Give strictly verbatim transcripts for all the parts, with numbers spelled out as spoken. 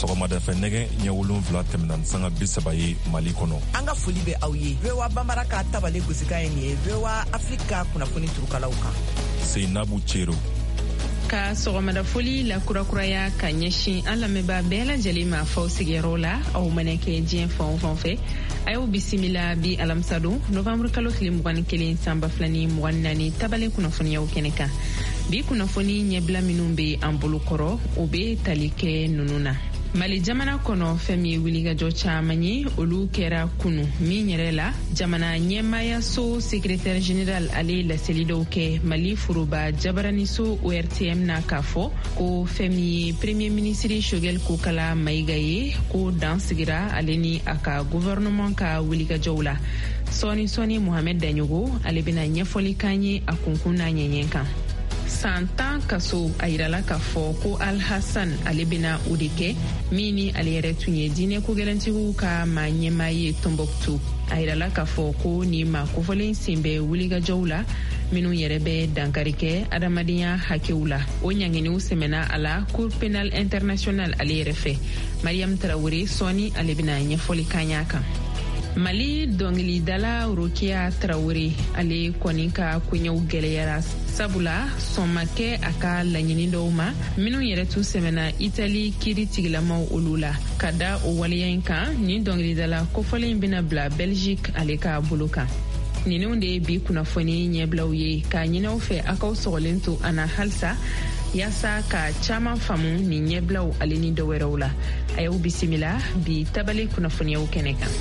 sɔgɔmada fɛ nɛgɛ ɲɛ wolonfila tɛmɛna sanga bi saba ye Mali kɔnɔ. An ka foli bɛ aw ye. V O A Bambara ka tabale gosika ye nin ye V O A Afrika kunnafoni turukalaw kan. Seinabu Cero. Ka sɔgɔmada foli la kurakuraya ka ɲɛsin an lamɛnbaa bɛɛ lajɛlen ma faw sigiyɔrɔ la aw mana kɛ diɲɛ fan o fan fɛ. A y'o bisimila bi alamisa don nɔvamburu kalo tile mugan ni kelen san ba fila ni mugan ni naani tabale kunnafoniyaw kɛnɛ kan. Bi kunnafoni ɲɛbila minnu bɛ an bolo kɔrɔ o bɛ tali kɛ nunu na. Mali jamana kɔnɔ fɛn min ye wulikajɔ caman ye olu kɛra kunu min yɛrɛ la jamana ɲɛmayaso secrétaire général ale laseli dɔw kɛ Mali Furuba Jabaraniso O R T M na k'a fɔ ko fɛn min ye premier ministre Choguel Kokala Mayiga ye ko dan sigira ale ni a ka gouvernement ka wulikajɔw la. Sɔni Sɔni Mohamed Daɲogo ale bɛna ɲɛfɔli kan ye a kunkun n'a ɲɛɲɛ kan. San tan kaso a yirala k'a fɔ ko Al-Hassan ale bɛna o de kɛ min ni ale yɛrɛ tun ye diinɛ kogɛlɛntigiw ka maa ɲɛmaa ye Tombouctou. A yirala k'a fɔ ko ni maa kofɔlen sen bɛ wulikajɔw la minnu yɛrɛ bɛ dankari kɛ adamadenya hakɛw la. O ɲanginiw sɛmɛna a la Cour pénale internationale ale yɛrɛ fɛ. Mariam Traoré sɔni ale bɛna ɲɛfɔli kanya kan. Mali dɔnkilidala Rokia Traoré ale kɔni ka koɲɛw gɛlɛyara sabula sɔn ma kɛ a ka laɲini dɔw ma minnu yɛrɛ tun sɛmɛna Itali kiri tigilamaw olu la. Ka da o waleya in kan ni dɔnkilidala kofɔlen bɛna bila Belgique ale ka bolo kan. Ninnu de ye bi kunnafoni ɲɛbilaw ye ka ɲinɛw fɛ a kaw sɔgɔlen to ana halisa yaasa ka caman faamu ni ɲɛbilaw ale ni dɔwɛrɛw la. A y'u bisimila bi tabale kunnafoniyaw kɛnɛ kan.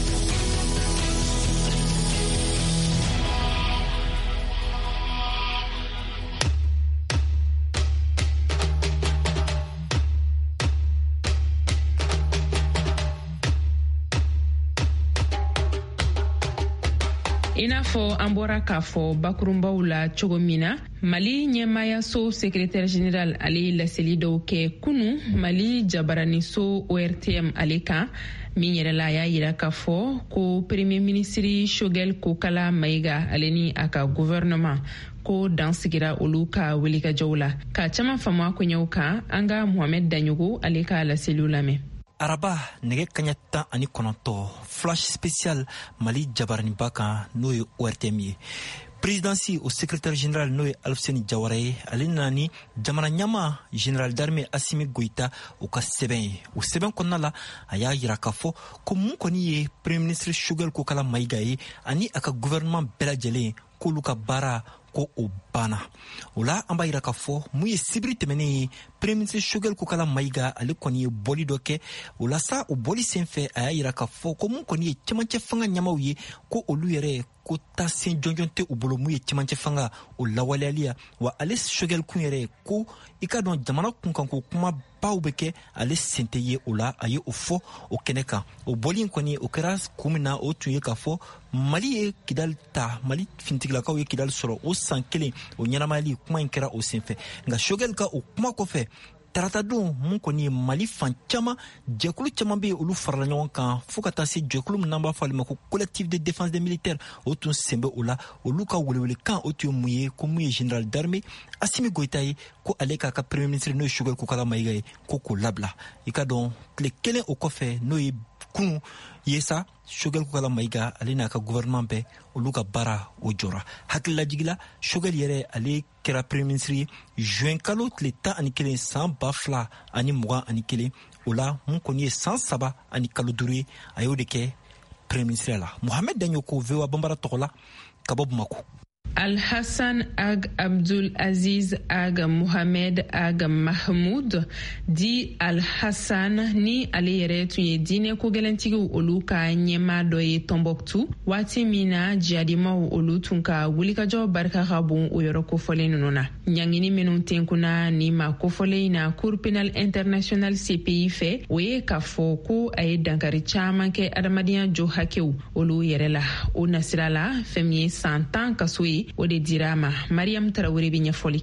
I n'a fɔ an bɔra k'a fɔ bakurunbaw la cogo min na Mali ɲɛmayaso secrétaire général ale laseli dɔw kɛ kunu Mali Jabaraniso O R T M ale kan min yɛrɛ la a y'a yira k'a fɔ ko premier ministre Choguel Kokala Mayiga ale ni a ka gouvernement ko dan sigira olu ka wulikajɔw la. Ka caman faamu a koɲɛw kan an ka Mohamed Daɲogo ale ka laseliw lamɛn. Araba nɛgɛ kaɲa tan ani kɔnɔntɔ flash spécial Mali Jabaraniba kan n'o ye O R T M ye. Présidency au secrétaire général n'o ye Alfuseni Jawara ye ale nana ni jamana ɲɛma général d'armée Assimi Goïta o ka sɛbɛn ye. O sɛbɛn kɔnɔna la a y'a yira k'a fɔ ko mun kɔni ye premier ministre Choguel Kokala Mayiga ye ani a ka gouvernement bɛɛ lajɛlen k'olu ka baara ko o banna. O la an b'a yira k'a fɔ mun ye sibiri tɛmɛnen ye premier ministre Choguel Kokala Mayiga ale kɔni ye bɔli dɔ kɛ. O la sa o bɔli senfɛ a y'a yira k'a fɔ ko mun kɔni ye cɛmancɛ fanga ɲɛmaw ye ko olu yɛrɛ ko taasen jɔnjɔn tɛ u bolo mun ye cɛmancɛ fanga o lawaleyali wa ale Choguel kun yɛrɛ ko i ka dɔn jamana kunkanko kuma baw bɛ kɛ ale sen tɛ ye o la a ye o fɔ o kɛnɛ kan. O bɔli in kɔni o kɛra kun min na o tun ye k'a fɔ Mali ye Kidali ta Mali finitigilakaw ye Kidali sɔrɔ o san kelen o ɲɛnamayali kuma in kɛra o senfɛ nka Choguel ka o kuma kɔfɛ tarata don mun kɔni ye Mali fan caman jɛkulu caman bɛ yen olu farala ɲɔgɔn kan fo ka taa se jɛkulu min n'an b'a fɔ ale ma ko collectif de défense des militaires o tun sen bɛ o la olu ka welewelekan o tun ye mun ye ko mun ye général d'armée Assimi Goïta ye ko ale k'a ka premier ministre n'o ye Choguel Kokala Mayiga ye ko k'o labila. I ka dɔn tile kelen o kɔfɛ n'o ye kun ye sa Choguel Kokala Mayiga ale n'a ka gouvernement bɛɛ olu ka baara o jɔra. Hakililajigila Choguel yɛrɛ ale kɛra premier ministre ye juin kalo tile tan ani kelen san ba fila ani mugan ani kelen o la mun kɔni ye san saba ani kalo duuru ye a y'o de kɛ premier ministre la. Mohamed Daɲogo V O A Bambara tɔgɔ la ka bɔ Bamako. Al-Hassan Ag Abdul Aziz Ag Mohamed Ag Mahmoud di Al-Hassan ni ale yɛrɛ tun ye diinɛ kogɛlɛntigiw olu ka ɲɛma dɔ ye Tombouctou waati min na jihadimaw olu tun ka wulikajɔ barika ka bon o yɔrɔ kofɔlen ninnu na. Ɲangini minnu tenkuna ni ma kofɔlen na Cour pénale internationale C P I fɛ o ye k'a fɔ ko a ye dankari caman kɛ adamadenya jo hakɛw olu yɛrɛ la. O nasira la fɛn min ye san tan kaso ye o de dira ma. Mariam Traoré bɛ ɲɛfɔli kɛ.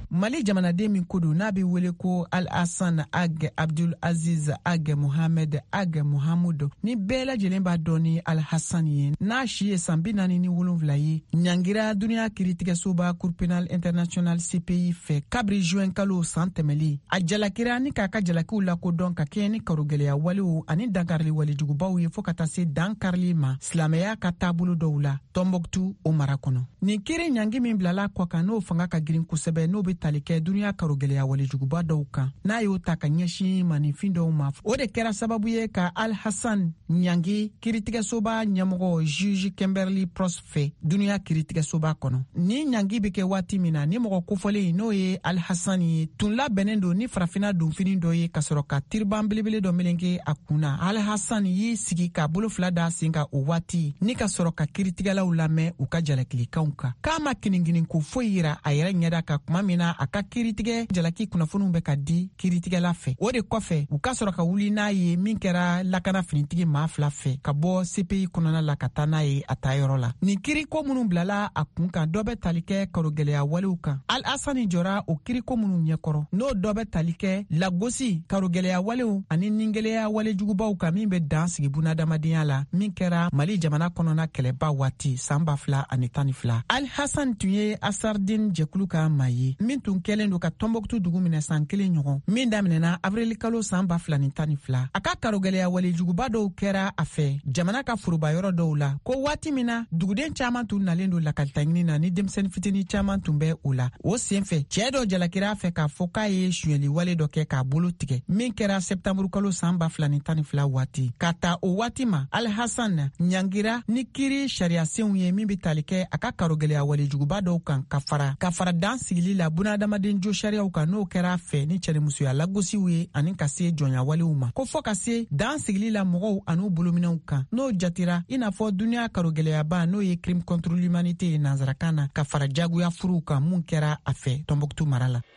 Mali jamanaden min kodo n'a bɛ wele ko Al-Hassan Ag Abdul Aziz Ag Mohamed Ag Mohamud ni bɛɛ lajɛlen b'a dɔn ni Al-Hassan ye n'a si ye san bi naani ni wolonwula ye ɲangira duniya kiiritigɛsoba Cour pénale internationale C P I fɛ kabiri juin kalo san tɛmɛli a jalakira ni k'a ka jalakiw lakodɔn ka kɛ ni karogɛlɛya walew ani dankarili walejugubaw ye fɔɔ ka taa se dankarili ma silamɛya ka taabolo dɔw la Tombouctou o mara kɔnɔ. Nin kiiri ɲangi min bilala kɔ kan n'o fanga ka girin kosɛbɛ n'o bɛ tali kɛ duniya karogɛlɛya walejuguba dɔw kan n'a y'o ta ka ɲɛsin manifin dɔw ma o de kɛra sababu ye ka Al-Hassan ɲangi kiiritigɛsoba ɲɛmɔgɔ juge Kimberly Pross fɛ duniya kiiritigɛsoba kɔnɔ. Ni ɲangi bɛ kɛ waati min na ni mɔgɔ kofɔlen n'o ye Al-Hassan ye tun labɛnnen don ni farafina donfini dɔ ye ka sɔrɔ ka tiriban belebele dɔ melenge a kunna. Al-Hassan y'i sigi ka bolo fila da sen ka o waati ni ka sɔrɔ ka kiiritigɛlaw lamɛn u ka jalakilikanw kan. K'a ma kiniginin ko foyi yira a yɛrɛ ɲɛda ka kuma min na a ka kiiritigɛ jalaki kunnafoniw bɛ ka di kiiritigɛla fɛ. O de kɔfɛ u ka sɔrɔ ka wuli n'a ye min kɛra lakana finitigi maa fila fɛ ka bɔ C P I kɔnɔna la ka taa n'a ye a taayɔrɔ la. Nin kiiriko minnu bilala a kun kan dɔ bɛ tali kɛ karogɛlɛya walew kan. Al-Hassan jɔra o kiiriko minnu ɲɛkɔrɔ n'o dɔ bɛ tali kɛ lagosi karogɛlɛya walew ani ningɛlɛya walejugubaw kan min bɛ dan sigi bunadamadenya la min kɛra Mali jamana kɔnɔna kɛlɛba waati san ba fila ani tan ni fila. Al-Hassan tun ye Asardin jɛkulu ka maa ye min tun kɛlen don ka Tombouctou dugu minɛ san kelen ɲɔgɔn min daminɛna avril kalo san ba fila ni tan ni fila. A ka karogɛlɛya walejuguba dɔw kɛra a fɛ jamana ka forobayɔrɔ dɔw la ko waati min na duguden caman tun nalen don lakalita ɲini na ni denmisɛnnin fitinin caman tun bɛ o la. O senfɛ cɛɛ dɔ jalakira fɛ k'a fɔ k'a ye suyɛli wale dɔ kɛ k'a bolo tigɛ min kɛra septembre kalo san ba fila ni tan ni fila waati. Ka ta o waati ma Al-Hassan ɲangira ni kiiri sariyasenw ye min bɛ tali kɛ a ka karogɛlɛya walejuguba dɔw kan ka fara ka fara dan sigili la bunadamaden jo sariyaw kan n'o kɛra a fɛ ni cɛnimusoya lagosiw ye ani ka se jɔnya walew ma ko fɔ ka se dan sigili la mɔgɔw an'u bolominɛw kan n'o jatira i n'a fɔ duniya karogɛlɛyaba n'o ye crime contre l'humanité ye nansarakan na ka fara jagoya furuw kan mun kɛra a fɛ Tombouctou mara la.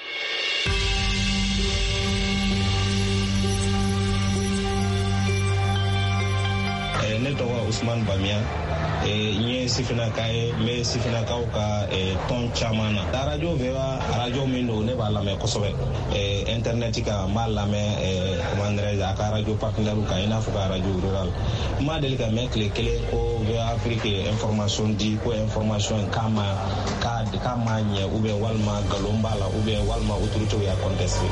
Ne tɔgɔ Usman Bamiya n ye sifinaka ye n bɛ sifinakaw ka tɔn caman na arajo bɛ arajo min don ne b'a lamɛn kosɛbɛ internet kan n b'a lamɛn comment dirais-je a ka arajo partenaires kan i n'a fɔ ka arajo rural n ma deli ka mɛn tile kelen ko V A Afrique information di ko information k'a ma k'a ma ɲɛ ou bien walima nkalon b'a la ou bien walima autorités y'a contesté.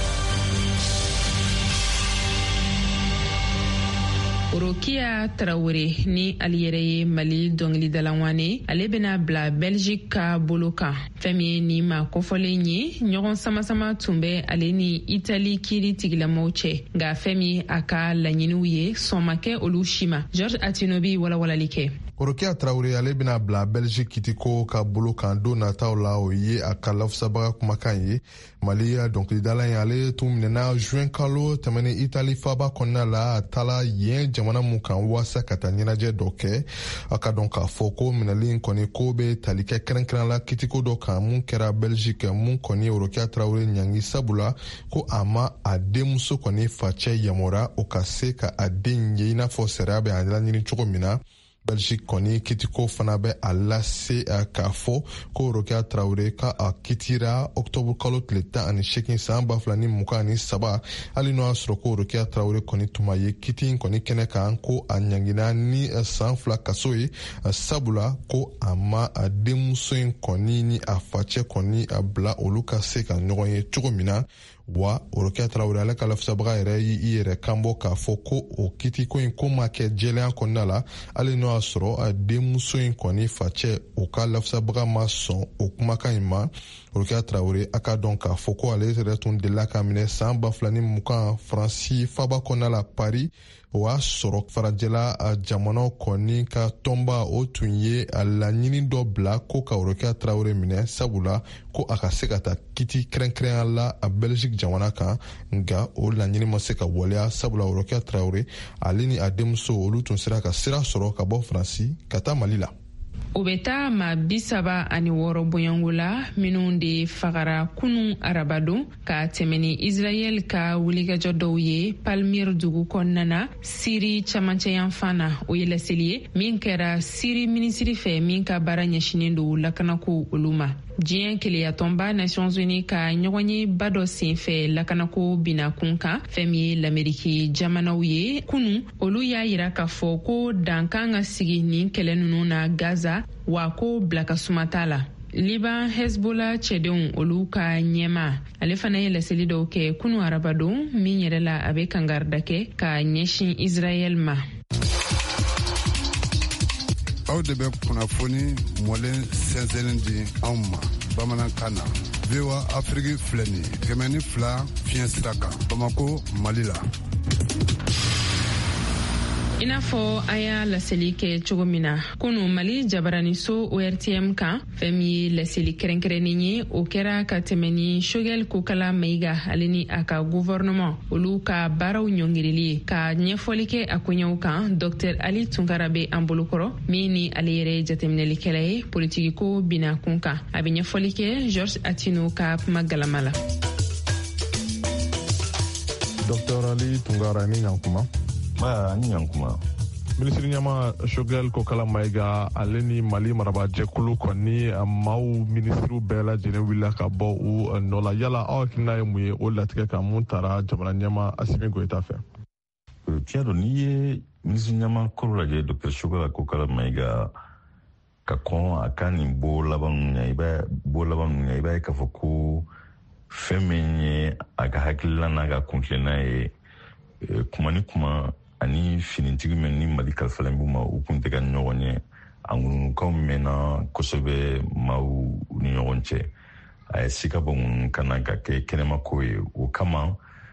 Rokia Traoré ni ali yɛrɛ ye Mali dɔnkilidalawane ale bɛna bila Belgique ka bolo kan fɛn min ye ni ma kɔfɔlen ye ɲɔgɔn samasama tun bɛ ale ni Italie kiiri tigilamɔgɔw cɛ nka fɛn min a ka laɲiniw ye sɔn ma kɛ olu si ma. George Atinobi walawalali kɛ. Rokia Traoré ale bɛna bila Belgique kitiko ka bolo kan don nataw la o ye a ka lafusabaga kumakan ye. Mali ya dɔnkilidala ye ale tun minɛna juin kalo tɛmɛnen Italie faba kɔnɔna la a taala yen jamana mun kan wasa ka taa ɲɛnajɛ dɔ kɛ a ka dɔn k'a fɔ ko minɛli kɔni ko bɛ tali kɛ kɛrɛnkɛrɛn la kitiko dɔ kan mun kɛra Belgique mun kɔni Rokia Traoré ɲangi sabula ko a ma a denmuso kɔni facɛ yamɔra o ka se ka a den ye i n'a fɔ sariya bɛ a laɲini cogo min na. Belgique kɔni kitiko fana bɛ a lase k'a fɔ ko Rokia Traoré ka a kitira octobre kalo tile tan ani seegin san ba fila ni mugan ani saba hali n'o y'a sɔrɔ ko Rokia Traoré kɔni tuma ye kiti in kɔni kɛnɛ kan ko a ɲangina ni san fila kaso ye sabula ko a ma a denmuso in kɔni ni a facɛ kɔni a bila olu ka se ka ɲɔgɔn ye cogo min na. Wa Rokia Traoré ale ka lafisabaga yɛrɛ y'i yɛrɛ kanbɔ k'a fɔ ko o kitiko in ko ma kɛ jɛlenya kɔnɔna la hali n'o y'a sɔrɔ a denmuso in kɔni facɛ o ka lafisabaga ma sɔn o kumakan in ma. Rokia Traoré a ka dɔn k'a fɔ ko ale yɛrɛ tun delila ka minɛ san ba fila ni mugan Faransi faba kɔnɔna la Paris o y'a sɔrɔ farajɛla a jamanaw kɔni ka tɔnba o tun ye a laɲini dɔ bila ko ka Rokia Traoré minɛ sabula ko a ka se ka taa kiti kɛrɛnkɛrɛnya la a Belgique jamana kan nka o laɲini ma se ka waleya sabula Rokia Traoré ale ni a denmuso olu tun sera ka sira sɔrɔ ka bɔ Faransi ka taa Mali la. O bɛ taa ma bisaba ani wɔɔrɔ bɔɲɔngo la minnu de fagara kunun arabadon ka tɛmɛ ni Israel ka wulikajɔ dɔw ye Palmyre dugu kɔnɔna na Siri camancɛyanfan na o ye laseli ye min kɛra Siri minisiri fɛ min ka baara ɲɛsinen don lakanako olu ma. diɲɛ keleyatɔnba Nations Unies ka ɲɔgɔnyeba dɔ senfɛ lakanako bina kun kan fɛn min ye l'Ameriki jamanaw ye kunu olu y'a yira k'a fɔ ko dan kan ka sigi nin kɛlɛ ninnu na Gaza wa ko bilakasuma t'a la. Liban Hezbollah cɛdenw olu ka ɲɛma ale fana ye laseli dɔw kɛ kunu arabadon min yɛrɛ la a bɛ kangarida kɛ ka ɲɛsin Israel ma. Aw de bɛ kunnafoni mɔlen sɛnsɛnnin di anw ma bamanankan na. V O A Afrique filɛ nin ye kɛmɛ ni fila fiɲɛ sira kan Bamako Mali la. I n'a fɔ a y'a laseli kɛ cogo min na kunu Mali jabaraniso O R T M kan fɛn min ye laseli kɛrɛnkɛrɛnnen ye o kɛra ka tɛmɛ ni Shogel Kokala Mayiga ale ni a ka gouvernement olu ka baaraw ɲɔngirili ye ka ɲɛfɔli kɛ a koɲɛw kan Docteur Ali Tunkara bɛ an bolokɔrɔ min ni ale yɛrɛ jateminɛlikɛla ye politiki ko bina kun kan a bɛ ɲɛfɔli kɛ Georges Atino ka kuma galama la. Docteur Ali Tunkara ni ɲankuma. Ba ni ɲankuma. Minisiri ɲɛma Shogel Kokala Mayiga ale ni Mali marabajɛkulu kɔni maaw minisiriw bɛɛ lajɛlen wulila ka bɔ u nɔ la yala aw hakilina ye mun ye o latigɛ kan mun taara jamana ɲɛma Asimi Goyita fɛ. Tiɲɛ don n'i ye minisiri ɲɛma kɔrɔ lajɛ Docteur Shogel Kokala Mayiga ka kɔn a ka nin bo laban ninnu ɲɛ i b'a bo laban ninnu ɲɛ i b'a ye k'a fɔ ko fɛn min ye a ka hakilina n'a ka kuntilenna ye kuma ni kuma ani finitigi min ni Mali kalifalen b'u ma u kun tɛ ka ɲɔgɔn ye a ŋununukaw mɛnna kosɛbɛ maaw ni ɲɔgɔn cɛ a ye sika bɔ ŋununukan na ka kɛ kɛnɛmako ye o kama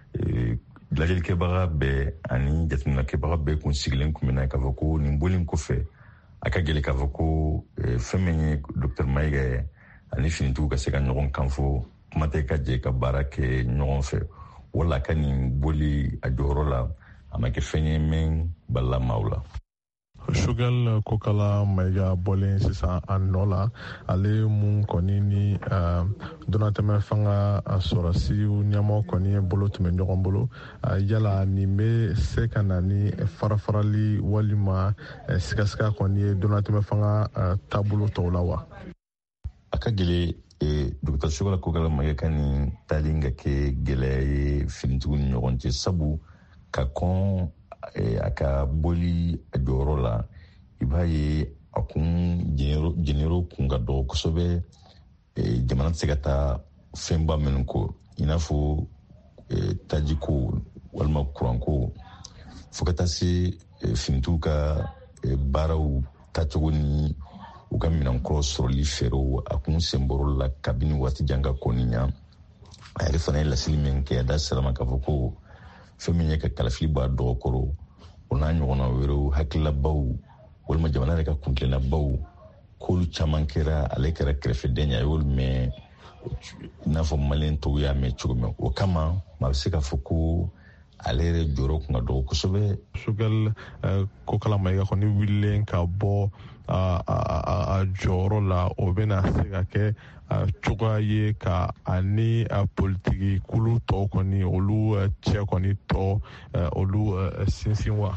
lajɛlikɛbaga bɛɛ ani jateminɛkɛbaga bɛɛ kun sigilen kun bɛna k'a fɔ ko nin bɔlen kɔfɛ a ka gɛlɛn k'a fɔ ko fɛn min ye Docteur Mayiga ye ani finitigiw ka se ka ɲɔgɔn kanfɔ kuma tɛ ka jɛ ka baara kɛ ɲɔgɔn fɛ wala ka nin boli a jɔyɔrɔ la a ma kɛ fɛn ye min balila maaw la. Shogel Kokala Mayiga bɔlen sisan a nɔ la ale mun kɔni ni donatɛmɛ fanga sɔrɔsiw ɲɛmɔgɔ kɔni ye bolo tun bɛ ɲɔgɔn bolo yala nin bɛ se ka na ni farafarali walima sigasika kɔni ye donatɛmɛ fanga taabolo tɔw la wa. A ka gɛlɛn Docteur Shogel Kokala Mayiga ka nin tali ka kɛ gɛlɛya ye finitigiw ni ɲɔgɔn cɛ sabu ka kɔn a ka boli a jɔyɔrɔ la i b'a ye a kun jenero kun ka dɔgɔ kosɛbɛ jamana tɛ se ka taa fɛnba minnu ko i n'a fɔ tajiko walima kuranko fo ka taa se finitigiw ka baaraw tacogo ni u ka minɛnkɔrɔ sɔrɔli fɛɛrɛw a kun senbɔrɔ la kabini waati jan ka kɔni ɲa a yɛrɛ fana ye laseli min kɛ a da sera ma k'a fɔ ko fɛn min ye ka kalafili bɔ a dɔgɔ kɔrɔ o n'a ɲɔgɔnna wɛrɛw hakilabaw walima jamana yɛrɛ ka kuntilennabaw k'olu caman kɛra ale kɛra kɛrɛfɛden ye a y'olu mɛn i n'a fɔ maliyɛn tɔw y'a mɛn cogo min o kama maa bɛ se k'a fɔ ko ale yɛrɛ jɔyɔrɔ kun ka dɔgɔ kosɛbɛ. Shogel Kokala Mayiga kɔni wililen ka bɔ a jɔyɔrɔ la o bɛna se ka kɛ cogoya ye ka ani politiki kulu tɔw kɔni olu cɛ kɔni tɔ olu sinsin wa.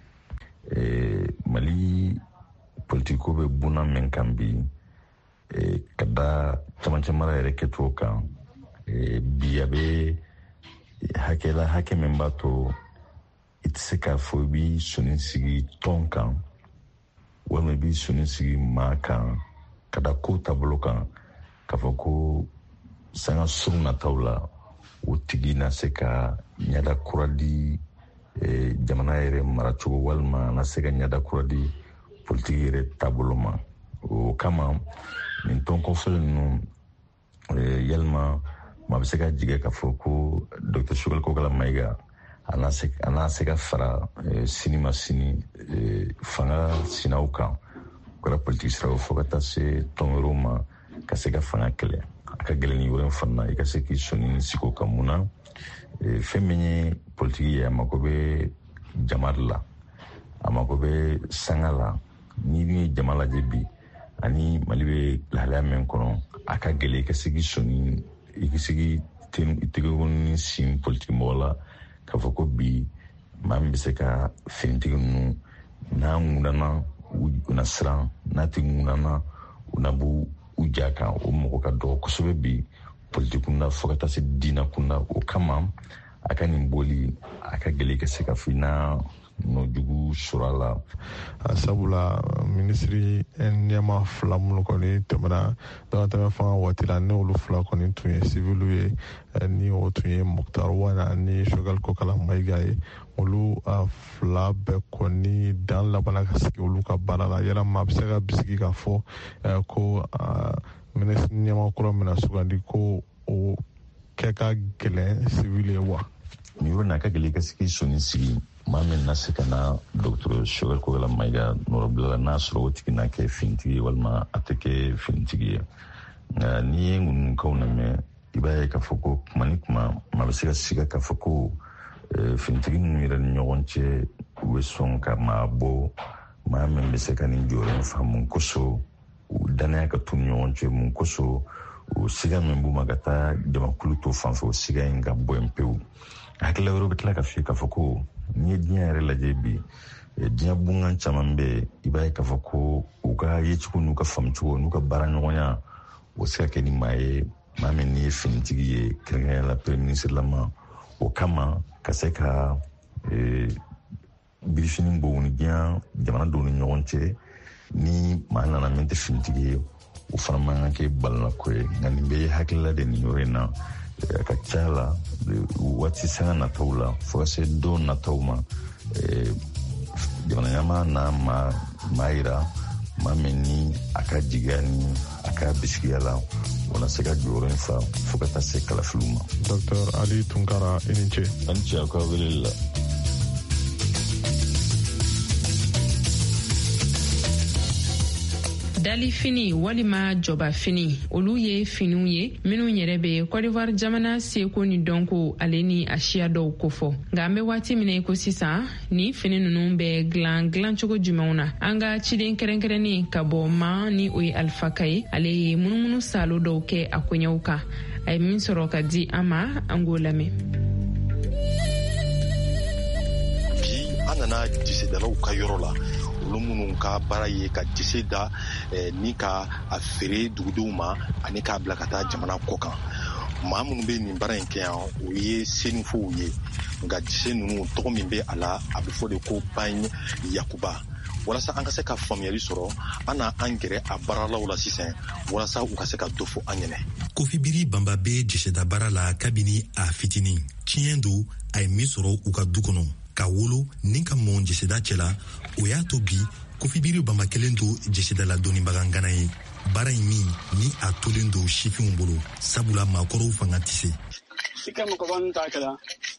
Mali politiko bɛ buna min kan bi ka da camancɛ mara yɛrɛ kɛcogo kan bi a bɛ hakɛla hakɛ min b'a to i tɛ se k'a fɔ i b'i sɔnni sigi tɔn kan walima i b'i sɔnni sigi maa kan ka da ko taabolo kan k'a fɔ ko sanga surun nataw la o tigi na se ka ɲɛda kura di jamana yɛrɛ maracogo walima na se ka ɲɛda kura di politiki yɛrɛ taabolo ma o kama nin tɔn kɔfɛlen ninnu yalima maa bɛ se ka jigin k'a fɔ ko Docteur Shogel Kokala Mayiga a n'a se ka fara sini ma sini fanga sinaw kan o kɛra politiki siraw fo ka taa se tɔn wɛrɛw ma ka se ka fanga kɛlɛ a ka gɛlɛn ni yɔrɔ in fana i ka se k'i sɔnni sigi o kan mun na fɛn min ye politiki ye a mako bɛ jama de la a mako bɛ sanga la n'i ye jama lajɛ bi ani Mali bɛ lahalaya min kɔnɔ a ka gɛlɛn i ka se k'i sɔnni i ka se k'i tɛgɛkɔni sin politiki mɔgɔ la k'a fɔ ko bi maa min bɛ se ka finitigi ninnu n'a ŋunana u na siran n'a tɛ ŋunana u na b'u u ja kan o mɔgɔ ka dɔgɔ kosɛbɛ bi politiki kunda fo ka taa se diina kunda o kama a ka nin boli a ka gɛlɛ ka se ka fɔ na no jugu sɔrɔ a la. Sabula minisiri ɲɛma fila minnu kɔni tɛmɛna dagatɛmɛ fanga waati la ni olu fila kɔni tun ye sivilu ye ni o tun ye Muktar Wana ni Choguel Kokala Mayiga ye. Olu fila bɛɛ kɔni dan labana ka sigi olu ka baara la. Yala maa bɛ se ka bisigi ka fɔ ko minisiri ɲɛma kura mina sugandi ko o kɛ ka gɛlɛn sivilu ye wa? Ni yɔrɔ n'a ka gɛlɛn ka sigi sɔnni sigi maa min na se ka na Docteur Choguel Kokala Mayiga nɔrɔbila la n'a sɔrɔ o tigi na kɛ finitigi ye walima a tɛ kɛ finitigi ye. Nka n'i ye ŋunukaw lamɛn i b'a ye k'a fɔ ko kuma ni kuma maa bɛ se ka siga k'a fɔ ko finitigi ninnu yɛrɛ ni ɲɔgɔn cɛ u bɛ sɔn ka maa bɔ maa min bɛ se ka nin jɔyɔrɔ in fa mun kosɔn u danaya ka t'u ni ɲɔgɔn cɛ mun kosɔn o siga min b'u ma ka taa jamakulu to fan fɛ o siga in ka bɔ yen pewu. Hakilila wɛrɛ bɛ tila ka f'i k'a fɔ ko n'i ye diɲɛ yɛrɛ lajɛ bi diɲɛ bunkan caman bɛ i b'a ye k'a fɔ ko u ka yecogo n'u ka faamucogo n'u ka baara ɲɔgɔnya o se ka kɛ ni maa ye maa min n'i ye finitigi ye kɛrɛnkɛrɛnnenya la premier ministre lama o kama ka se ka birifini bɔ ni diɲɛ jamana dɔw ni ɲɔgɔn cɛ ni maa nana min tɛ finitigi ye o fana man kan kɛ balalako ye nka nin bɛ hakilila de nin yɔrɔ in na a ka ca la waati sanga nataw la fo ka se don nataw ma jamana ɲɛmaa n'a ma maa yira maa min ni a ka jigiya ni a ka bisigiya la wala se ka jɔyɔrɔ in fa fo ka taa se kalafiliw ma. Docteur Ali Tunkara i ni ce. A ni ce aw ka weleli la. Dali fini walima jɔba fini olu ye finiw ye minnu yɛrɛ bɛ Côte d'Ivoire jamana seko ni dɔnko ale ni a siya dɔw kofɔ nka an bɛ waati min ko sisan ni fini ninnu bɛ dilan dilan cogo jumɛnw na an ka ciden kɛrɛnkɛrɛnnen ka bɔ ma ni o ye Alpha Kaye ale ye munumunu salo dɔw kɛ a koɲɛw kan a ye min sɔrɔ ka di an ma an k'o lamɛn. Bi an nana disidalaw ka yɔrɔ la olu minnu ka baara ye ka dise da ni ka a feere dugudenw ma ani k'a bila ka taa jamana kɔ kan. Maa minnu bɛ nin baara in kɛ yan o ye senufow ye nka dise ninnu tɔgɔ min bɛ a la a bɛ fɔ de ko Bagne Yakuba. Walasa an ka se ka faamuyali sɔrɔ an na an gɛrɛ a baaralaw la sisan walasa u ka se ka dɔ fɔ an ɲɛnɛ. Kofi Biri Bamba bɛ diseda baara la kabini a fitinin tiɲɛ don a ye min sɔrɔ u ka du kɔnɔ ka wolo ni ka mɔn diseda cɛla o y'a to bi Kofi Biri Bamba kelen to diseda la dɔnnibaga ngana ye baara in min ni a tolen don sifinw bolo sabula maakɔrɔw fanga tɛ se. I ka mɔgɔ ban ta kɛra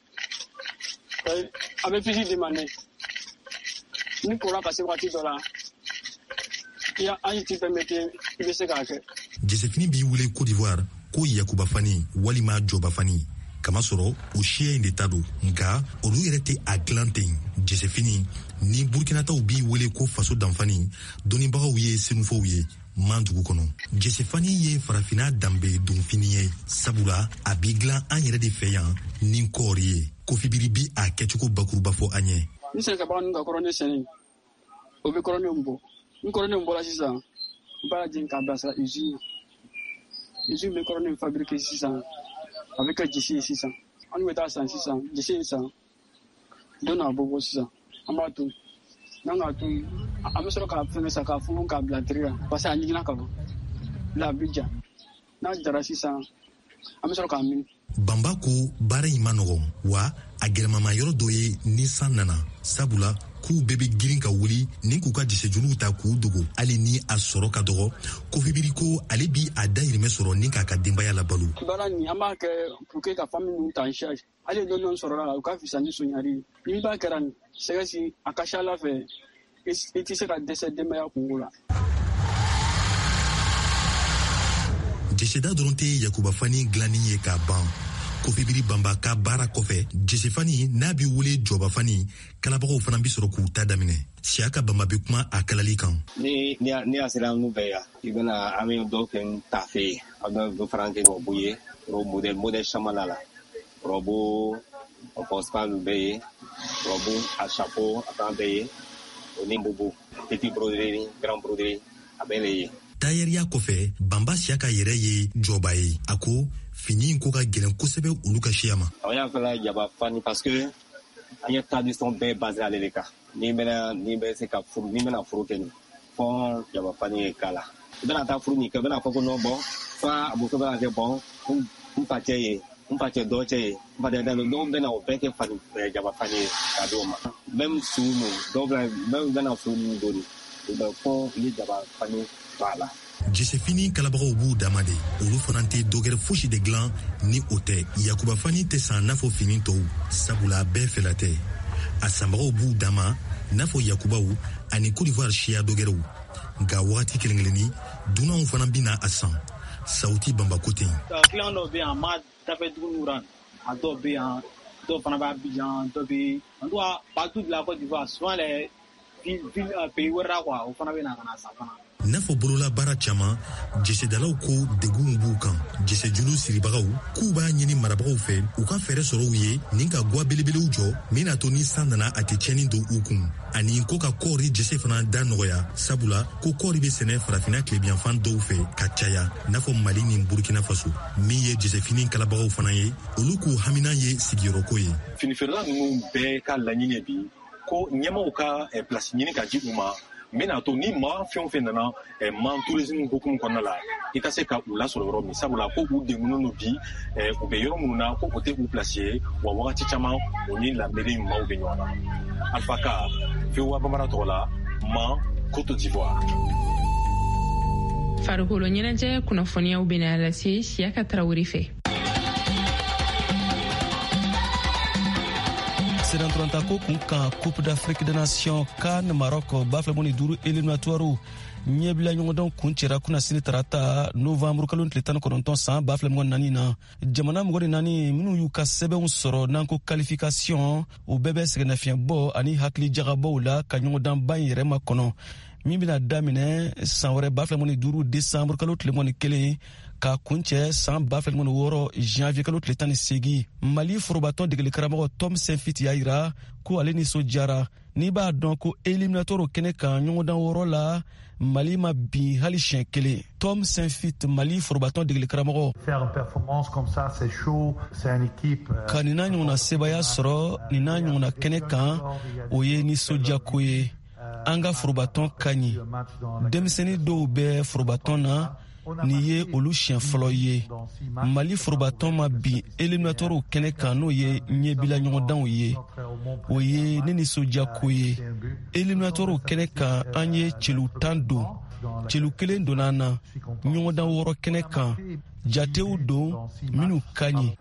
a bɛ fisi demande ni kora ka se waati dɔ la an yi ti permettre i bɛ se k'a kɛ. Josefini b'i wele Côte d'Ivoire ko Yakuba Fani walima Jɔba Fani kamasɔrɔ o siya in de ta don nka olu yɛrɛ tɛ a dilan ten. Josefini ni Burkinataw b'i wele ko faso danfani dɔnnibagaw ye senufow ye man dugu kɔnɔ. Josefani ye farafina danbe donfini ye sabula a b'i dilan an yɛrɛ de fɛ yan ni kɔɔri ye. Kofi Biri bi a kɛcogo bakuruba fɔ an ye. Ni sɛnɛkɛbaga ninnu ka kɔrɔ ne sɛnɛ o bɛ kɔrɔnenw bɔ ni kɔrɔnenw bɔra sisan n b'a jigin k'a bilasira usine usine bɛ kɔrɔnenw fabriquer sisan a bɛ kɛ jisi ye sisan an bɛ taa san sisan jisi in san don n'a bɔ bɔ sisan an b'a to n'an k'a to an bɛ sɔrɔ k'a fɛngɛ sa k'a funu k'a bila teri la parce que a ɲiginna ka ban la a bɛ ja n'a jara sisan an bɛ sɔrɔ k'a mini. Bamba ko baara in ma nɔgɔn wa a gɛlɛmama yɔrɔ dɔ ye ni san nana sabula k'u bɛɛ bɛ girin ka wuli ni k'u ka disejuluw ta k'u dogo hali ni a sɔrɔ ka dɔgɔ. Kofi Biri ko ale bi a dayirimɛ sɔrɔ ni k'a ka denbaya labalo. Baara nin an b'a kɛ pour que ka famille ninnu ta en charge hali dɔɔni dɔɔni sɔrɔla la u ka fisa ni soɲari ye ni b'a kɛra nin sɛgɛsi a ka ca Ala fɛ i tɛ se ka dɛsɛ denbaya kungo la. Diseda dɔrɔn tɛ Yakuba Fani dilanni ye k'a ban. Kofi Biri Bamba ka baara kɔfɛ Josefani n'a bi wele Jɔba Fani kalabagaw fana bi sɔrɔ k'u ta daminɛ. Siaka Bamba bi kuma a kalali kan. Ni ni a sera nu bɛɛ yan i bɛna an bɛ dɔ kɛ n ta fɛ yen a bɛ dɔ fara kɛ rɔbu ye modèle modèle caman la rɔbu principal bɛɛ ye rɔbu a chapeau a kan bɛɛ ye o ni bobo petit broderie grand broderie a bɛɛ le ye. tailleriya kɔfɛ banba siyaka yɛrɛ ye jɔba ye a ko fini ko ka gɛlɛn kosɛbɛ olu ka siya ma. aw y'a fɛla jaba fani parce que an ye tradition bɛɛ basé ale de kan ni bɛna ni bɛ se ka furu ni bɛna furu kɛ nin fɔ jaba fani ye k'a la i bɛna taa furu nin kɛ i bɛna fɔ ko non bɔn fa a muso bɛna kɛ bɔn n fa cɛ ye n fa cɛ dɔ cɛ ye n fa cɛ dɔ dɔw bɛna o bɛɛ kɛ fani jaba fani ye k'a d'o ma même sumu dɔw bɛna même bɛna furu min don u bɛ fɔ ni jaba fani b'a la. Josefini kalabagaw b'u dama de olu fana tɛ dɔgɛrɛ fosi de dilan ni o tɛ yakuba fani tɛ san n'a fɔ fini tɔw sabula bɛɛ fɛla tɛ a sanbagaw b'u dama n'a fɔ yakubaw ani Côte d'Ivoire siya dɔgɛrɛw nka wagati kelen-kelenni dunanw fana bɛna a san sauti banbako ten. client dɔw bɛ yan a ma dafe dugu ran a dɔw bɛ yan dɔw fana b'a Abidjan dɔw bɛ en tout cas partout de la Côte d'Ivoire souvent les villes pays wɛrɛ quoi o fana bɛ na ka na san fana. n'a fɔ bolola baara caman jesedalaw ko degun b'u kan jesejulu siribagaw k'u b'a ɲini marabagaw fɛ u ka fɛɛrɛ sɔrɔ u ye nin ka gwa belebelew jɔ min n'a to ni san nana a tɛ tiɲɛni don u kun ani ko ka kɔɔri jese fana da nɔgɔya sabula ko kɔɔri bɛ sɛnɛ farafina tilebiyanfan dɔw fɛ ka caya n'a fɔ mali ni burkina faso min ye jesefini kalabagaw fana ye olu k'u hamina ye sigiyɔrɔko ye. finifeerela ninnu bɛɛ ka laɲini bi ko ɲɛmaw ka place ɲini ka di u ma min n'a to ni maa fɛn o fɛn nana man tourisme hukumu kɔnɔna la i ka se ka u lasɔrɔ yɔrɔ min sabula ko u degunnen don bi u bɛ yɔrɔ minnu na ko o tɛ u place ye wa wagati caman o ni lamɛnni maaw bɛ ɲɔgɔn na. Alpha Ka V O A Bambara tɔgɔ la Ma Côte d'Ivoire. farikolo ɲɛnajɛ kunnafoniyaw bɛna lase Siyaka Tarawele fɛ. Sedantranta ko kun kan Coupe d'Afrique des Nations CAN Maroc baflemoni duru éliminatoire ɲɛbila ɲɔgɔndanw kun cɛra kuna sini tarata novembre kalo tile tan ni kɔnɔntɔn san baflemɔgɔ naani na jamana mɔgɔ de naani minnu y'u ka sɛbɛnw sɔrɔ n'an ko qualification o bɛɛ bɛ sɛgɛnnafiɲɛbɔ ani hakili jagabɔw la ka ɲɔgɔndanba in yɛrɛ ma kɔnɔ min bɛna daminɛ san wɛrɛ baflemɔni duru décembre kalo tile mɔni kelen ka kuncɛ san ba fila ni wɔɔrɔ janvier kalo tile tan ni seegin mali forobatɔn degeli karamɔgɔ tom senfit y'a yira ko ale nisɔndiyara n'i b'a dɔn ko éliminatoire kɛnɛ kan ɲɔgɔndan wɔɔrɔ la mali ma bin hali siɲɛ kelen. tom senfit mali forobatɔn degeli karamɔgɔ ka nin n'a ɲɔgɔnna sebaya sɔrɔ nin n'a ɲɔgɔnna kɛnɛ kan o ye nisɔndiyako ye an ka forobatɔn ka ɲi denmisɛnnin dɔw bɛ forobatɔn na nin ye olu siɲɛ fɔlɔ ye mali forobatɔn ma bin éliminatoire kɛnɛ kan n'o ye ɲɛbila ɲɔgɔndanw ye o ye ne nisɔndiyako ye éliminatoire kɛnɛ kan an ye celu tan don celu kelen donna an na ɲɔgɔndan wɔɔrɔ kɛnɛ kan jatew don minnu ka ɲi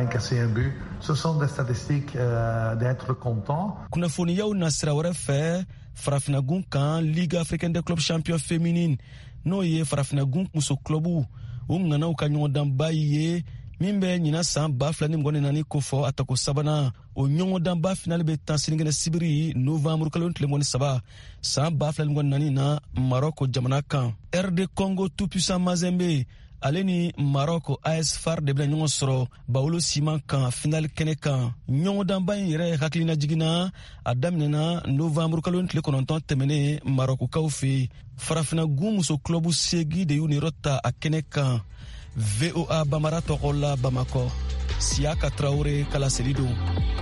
kunnafoniyaw na sira wɛrɛ fɛ farafinagun kan ligue africaine des clubs champions féminine n'o ye farafinagun muso clubu o ŋanaw ka ɲɔgɔndanba ye min bɛ ɲina san ba fila ni mɔgɔ ni naani ko fɔ a tako sabanan o ɲɔgɔndanba finale bɛ tan sinikɛnɛ sibiri novembre kalo tile mɔni saba san ba fila ni mɔgɔ ni naani na Maroc jamana kan R D Congo tout puissant Mazembe ale ni Maroc A S F A R de bɛna ɲɔgɔn sɔrɔ bawolo siman kan finale kɛnɛ kan ɲɔgɔndanba in yɛrɛ hakilina jiginna a daminɛna novembre kalo tile kɔnɔntɔn tɛmɛnen Marocaw fɛ farafinagun muso club segi de y'u niyɔrɔ ta a kɛnɛ kan. V O A Bambara tɔgɔ la Bamakɔ Siyaka Tarawele kalaseli don.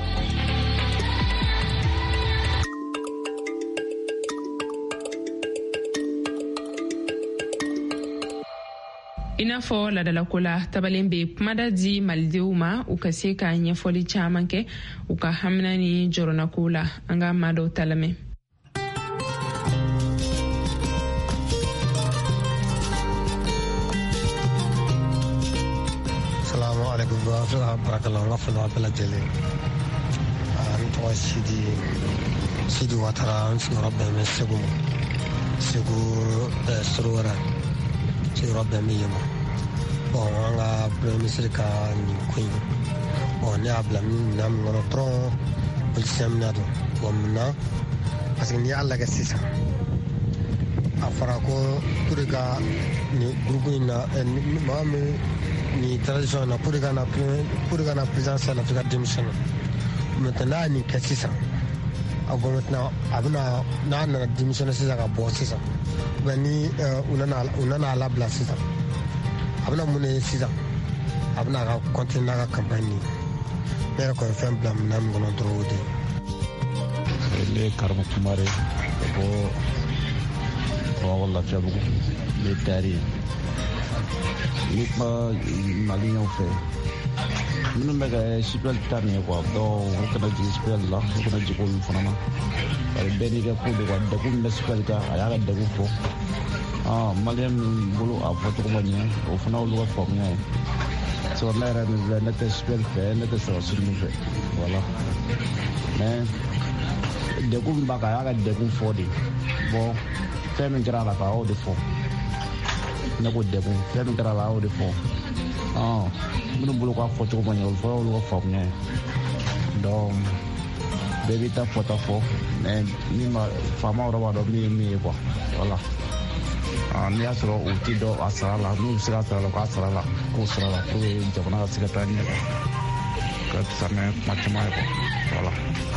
I n'a fɔ ladalako la tabalen bɛ kumada di malidenw ma u ka se ka ɲɛfɔli caman kɛ u ka hamina ni jɔrɔnako la an ka maa dɔw ta lamɛn. Salamu alaikum wa rahmatullahi wa barakatuh. N tɔgɔ Sidi Sidi Watara n sigiyɔrɔ bɛn bɛ Segu ma Segu Sorowara sigiyɔrɔ bɛn bɛ yen ma. Bon an ka premier ministre ka nin ko in bon ne y'a bila minɛn min kɔnɔ dɔrɔn politicien minɛ don bon minna parce que n'i y'a lajɛ sisan a fɔra ko pour ka nin groupe in na maa min nin tradition na pour ka na pour ka na présidentielle la f'i ka démissionner maintenant n'a ye nin kɛ sisan a gwamnati na abuna na na dimission sisan ka bɔ sisan mɛ ni u nana labila sisan a bɛna mun ne sisan a bɛna ka continuer n'a ka campagne ne yɛrɛ kɔni fɛn bila minɛn min kɔnɔ dɔrɔn o de ye. ne Karamu Kumare bɔ Bamakɔ Lafiyabugu ne dari ne kuma Maliɲɛnw fɛ minnu bɛ ka sipɛl ta nin ye quoi donc u kana jigin sipɛl la u kana jigin olu fana ma bari bɛɛ n'i ka ko de quoi degun min bɛ sipɛl kan a y'a ka degun fɔ Maliyɛn min bolo a fɔcogo ma ɲɛ o fana olu ka faamuya ye so ne yɛrɛ min filɛ ne tɛ sipɛl fɛ ne tɛ sɔrɔsiri min fɛ voilà mais degun min b'a kan a y'a ka degun fɔ de bon fɛn min kɛra a la a y'o de fɔ ne ko degun fɛn min kɛra a la a y'o de fɔ minnu bolo k'a fɔ cogo ma ɲɛ olu fɔlɔ olu ka faamuya ye donc bɛɛ b'i ta fɔta fɔ mais min ma faama yɔrɔ b'a dɔn min ye min ye quoi voilà n'i y'a sɔrɔ u tɛ dɔn a sara la n'u bɛ se ka sara la k'a sara la k'o sara la pour que jamana ka se ka taa ɲɛ ka fisa ni kuma caman ye quoi voilà.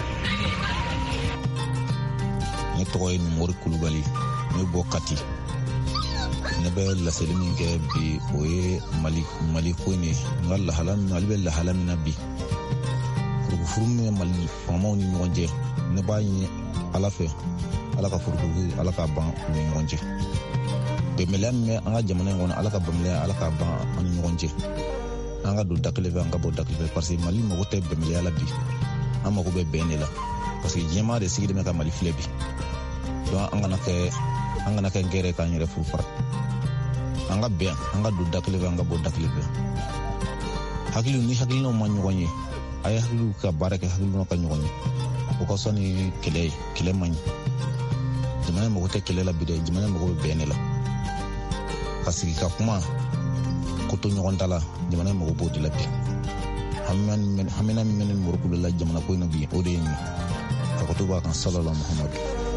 ne tɔgɔ ye Mori Kulubali ne bɔ Kati ne bɛ laseli min kɛ bi o ye Mali Mali ko in ye n ka lahala min Mali bɛ lahala min na bi furufuru min bɛ Mali faamaw ni ɲɔgɔn cɛ ne b'a ɲini Ala fɛ Ala ka furufuru Ala k'a ban u ni ɲɔgɔn cɛ bɛnbaliya min bɛ an ka jamana in kɔnɔ Ala ka bɛnbaliya Ala k'a ban an ni ɲɔgɔn cɛ an ka don da kelen fɛ an ka bɔ da kelen fɛ parce que Mali mago tɛ bɛnbaliya la bi an mago bɛ bɛn de la parce que diɲɛmaa de sigilen bɛ ka Mali filɛ bi donc an kana kɛ an kana kɛ gɛrɛ k'an yɛrɛ furu fara an ka bɛn an ka don da kelen fɛ an ka bɔ da kelen fɛ hakiliw ni hakilinaw ma ɲɔgɔn ye a ye hakiliw ka baara kɛ hakilinaw ka ɲɔgɔn ye o ka sɔn ni kɛlɛ ye kɛlɛ man ɲi jamana mago tɛ kɛlɛ la bi dɛ jamana mago bɛ bɛn de la ka sigi ka kuma ko to ɲɔgɔn ta la jamana mago b'o de la bi hamina min bɛ ne Mori Kulubali la jamana ko in na bi o de ye nin ka ko to b'a kan salala Muhamadu.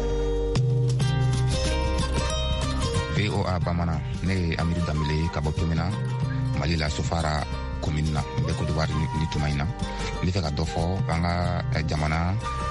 V O A Bamanan ne ye Amidu Danbele ka bɔ Tomina Mali la Sofara commune na n bɛ Côte d'Ivoire ni tuma in na n bɛ fɛ ka dɔ fɔ an ka jamana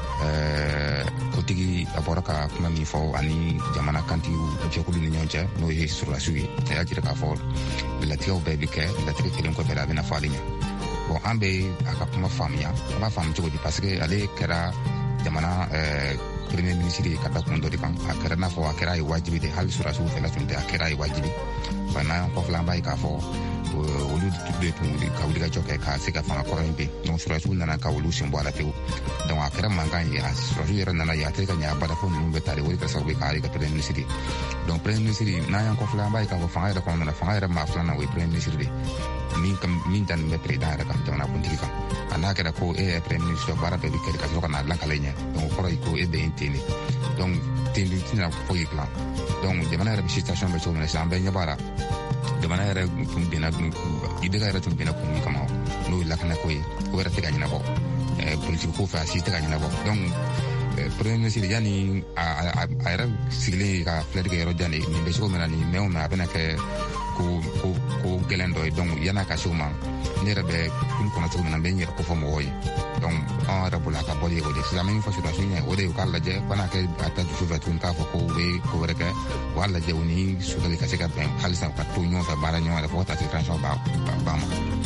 kotigi a bɔra ka kuma min fɔ ani jamana kantigiw jɛkulu ni ɲɔgɔn cɛ n'o ye sɔrɔdasiw ye a y'a jira k'a fɔ latigɛw bɛɛ bɛ kɛ latigɛ kelen kɔfɛ a bɛna fɔ ale ɲɛ bon an bɛ a ka kuma faamuya an b'a faamu cogo di parce que ale kɛra jamana premier ministre ye ka da kun dɔ de kan a kɛra n'a fɔ a kɛra a ye wajibi de hali sɔrɔdasiw fɛla tun tɛ a kɛra a ye wajibi wa n'an kɔfɛla an b'a ye k'a fɔ olu de tun ka wuli ka jɔ kɛ k'a se ka fanga kɔrɔ in ben donc sɔrɔdasiw nana ka olu sen bɔ a la tewu donc a kɛra mankan ye a sɔrɔdasiw yɛrɛ nana ye a tɛ ka ɲɛ a bada fɔ ninnu bɛ taa de o de kɛra sababu ye k'ale ka premier ministre ye donc premier ministre n'an y'an kɔfɛla an b'a ye k'a fɔ fanga yɛrɛ kɔnɔna na fanga yɛrɛ maa filanan o ye premier ministre de min min dannen bɛ président yɛrɛ kan jamanakuntigi kan a n'a kɛra ko e yɛrɛ premier ministre baara bɛɛ bɛ kɛ ka sɔrɔ ka n'a lakale ɲɛ donc o kɔrɔ ye ko e bɛ yen ten de donc ten de tɛna foyi dilan donc jamana yɛrɛ bɛ situation bɛ cogo min na sisan an bɛɛ ɲɛ b'a la jamana yɛrɛ tun bɛnna ideka yɛrɛ tun bɛnna kun min kama n'o ye lakanako ye o yɛrɛ tɛ ka ɲɛnabɔ politiki ko fɛ a si tɛ ka ɲɛnabɔ donc premier ministre yanni a yɛrɛ sigilen ka filɛli kɛ yɔrɔ jan de nin bɛ cogo min na nin mɛ o mɛ a bɛna kɛ ko ko ko gɛlɛn dɔ ye donc yan'a ka se o ma ne yɛrɛ bɛ kulu kɔnɔ cogo min na n bɛ n yɛrɛ kofɔ mɔgɔw ye donc an yɛrɛ bolo a ka bɔli ye o de sisan an bɛ min fɔ sɔrɔdasiw ɲɛ o de ye u k'a lajɛ fana kɛ a ta dusu fɛ tuguni k'a fɔ ko u bɛ ko wɛrɛ kɛ u b'a lajɛ u ni sudali ka se ka bɛn halisa u ka to ɲɔgɔn fɛ baara ɲɔgɔn yɛrɛ fo ka taa se transition ba ma.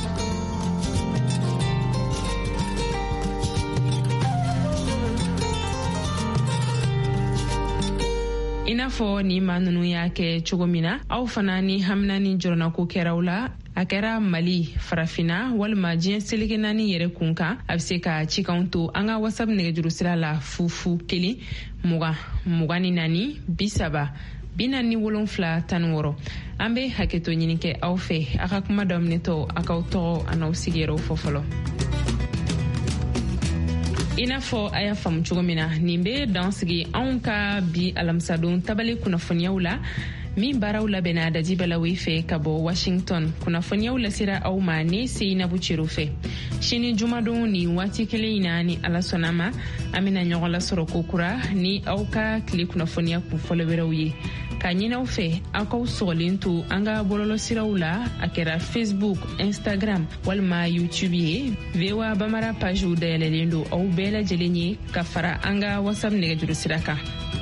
I n'a fɔ ni maa ninnu y'a kɛ cogo min na aw fana ni hamina ni jɔrɔnako kɛraw la a kɛra Mali farafina walima diɲɛ seleke naani yɛrɛ kun kan a bɛ se ka cikanw to an ka whatsapp nɛgɛjuru sira la fufu kelen mugan mugan ni naani bi saba bi naani ni wolonfila tan ni wɔɔrɔ an bɛ hakɛto ɲini kɛ aw fɛ a ka kuma daminɛtɔ a k'aw tɔgɔ a n'aw sigiyɔrɔw fɔ fɔlɔ. I n'a fɔ a y'a faamu cogo min na nin bɛ dan sigi anw ka bi alamisadon tabali kunnafoniyaw la min baaraw labɛnna daji balawi fɛ ka bɔ Washington. Kunnafoniyaw lasira aw ma ne Seinabu Ciro fɛ. Sini jumadon ni waati kelen in na ni Ala sɔnna ma an bɛna ɲɔgɔn lasɔrɔ kokura ni aw ka tile kunnafoniya kunfɔlɔ wɛrɛw ye. Ka ɲinaw fɛ aw kaw sɔgɔlen to an ka bɔlɔlɔsiraw la a kɛra Facebook, Instagram walima YouTube ye. V O A Bambara page dayɛlɛlen don aw bɛɛ lajɛlen ye ka fara an ka WhatsApp nɛgɛjuru sira kan.